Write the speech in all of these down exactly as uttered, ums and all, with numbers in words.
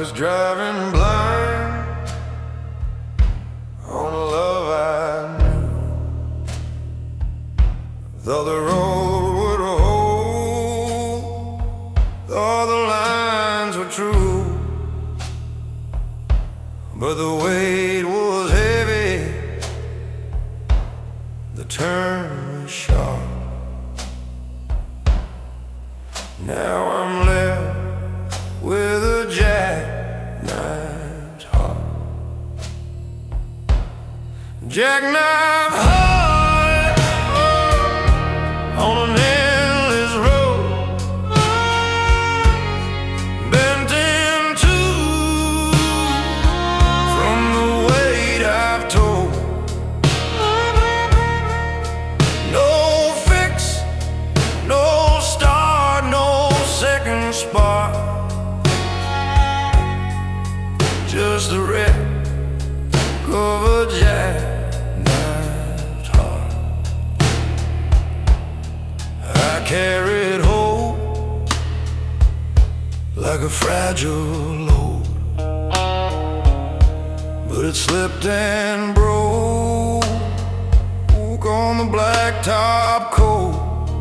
was driving blind on a love I knew. Though the road would hold, though the lines were true, but the weight was heavy, the turn was sharp. Now I'm left with a jackknifed heart. Jackknife heart on an endless road, bent in two from the weight I've told. No fix, no start, no second spark, just the wreck of a jackknifed heart. I carried hope like a fragile load, but it slipped and broke on the blacktop cold.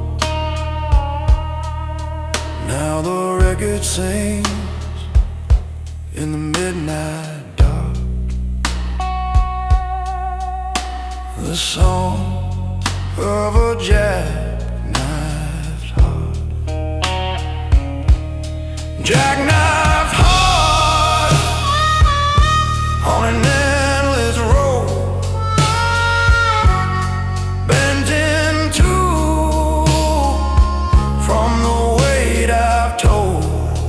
Now the record sings in the midnight dark, the song of a jackknifed heart. Jackknifed heart on an endless road, bent in two from the weight I've told.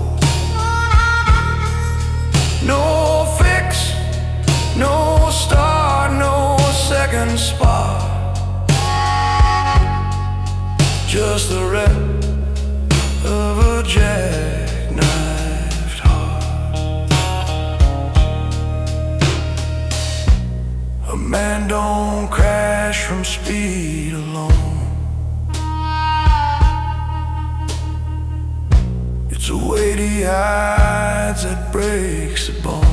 No fix, no start, no second spark, just the wreck of a jackknifed heart. A man don't crash from speed alone. It's a weight he hides that breaks the bones.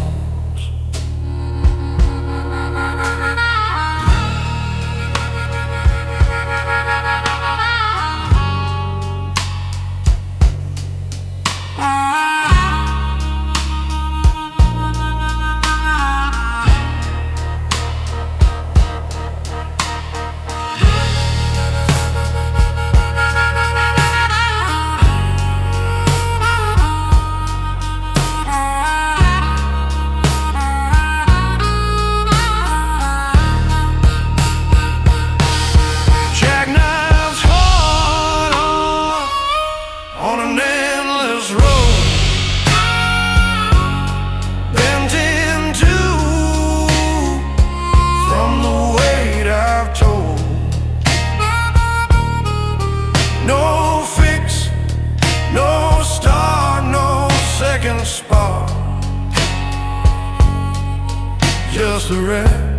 Spark, just a wreck